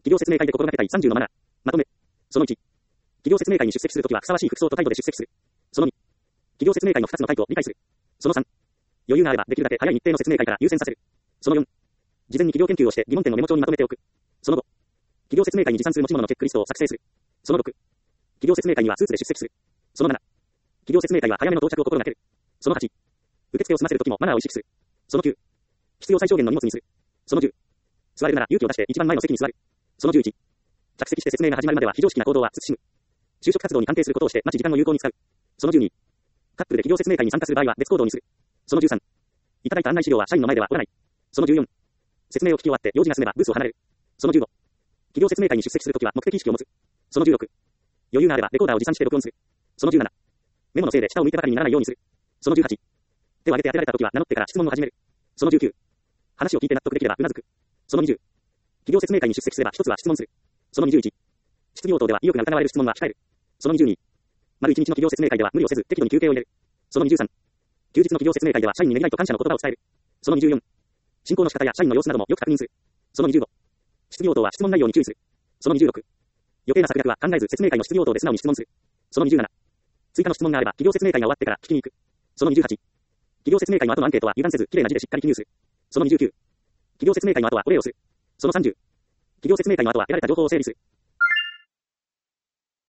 企業説明会で心がけたい30のマナー。まとめ。その1。企業説明会に出席するときはふさわしい服装と態度で出席する。その2。企業説明会の2つのタイプを理解する。その3。余裕があればできるだけ早い日程の説明会から優先させる。その4。事前に企業研究をして疑問点をメモ帳にまとめておく。その5。企業説明会に持参する持ち物のチェックリストを作成する。その6。企業説明会にはスーツで出席する。その7。企業説明会は早めの到着を心がける。その8。受付を済ませるときもマナーを意識する。その9。必要最小限の荷物にする。その10。座れるなら勇気を出して一番前の席に座る。その11。着席して説明が始まるまでは非常識な行動は慎む。就職活動に関係することをして待ち時間を有効に使う。その12。カップルで企業説明会に参加する場合は別行動にする。その13。いただいた案内資料は社員の前では折らない。その14。説明を聞き終わって用事が済めばブースを離れる。その15。企業説明会に出席するときは目的意識を持つ。その16。余裕があればレコーダーを持参して録音する。その17。メモのせいで下を向いてばかりにならないようにする。その18。手を挙げて当てられたときは名乗ってから質問を始める。その19。話を聞いて納得できればうなずく。その20。企業説明会に出席すれば一つは質問する。その21。質疑応答では意欲が疑われる質問は控える。その22。丸1日の企業説明会では無理をせず適度に休憩を入れる。その23。休日の企業説明会では社員にねぎらいと感謝の言葉を伝える。その24。進行の仕方や社員の様子などもよく確認する。その25。質疑応答は質問内容に注意する。その26。余計な策略は考えず説明会の質疑応答で素直に質問する。その27。追加の質問があれば企業説明会が終わってから聞きに行く。その28。企業説明会の後のアンケートは油断せず綺麗な字でしっかり記入する。その29。企業説明会の後はお礼をする。その30。企業説明会の後は得られた情報を整理する。